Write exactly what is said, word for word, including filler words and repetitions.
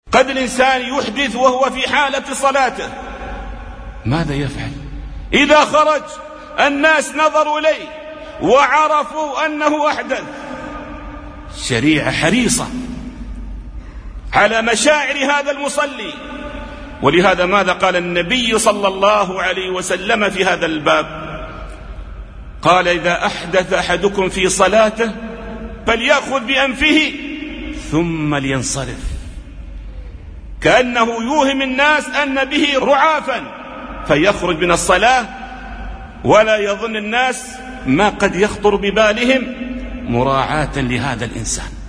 قد الإنسان يحدث وهو في حالة صلاته، ماذا يفعل؟ إذا خرج الناس نظروا إليه وعرفوا أنه أحدث. شريعة حريصة على مشاعر هذا المصلي. ولهذا ماذا قال النبي صلى الله عليه وسلم في هذا الباب؟ قال: إذا أحدث أحدكم في صلاته فليأخذ بأنفه ثم لينصرف، كأنه يوهم الناس أن به رعافا فيخرج من الصلاة ولا يظن الناس ما قد يخطر ببالهم مراعاة لهذا الإنسان.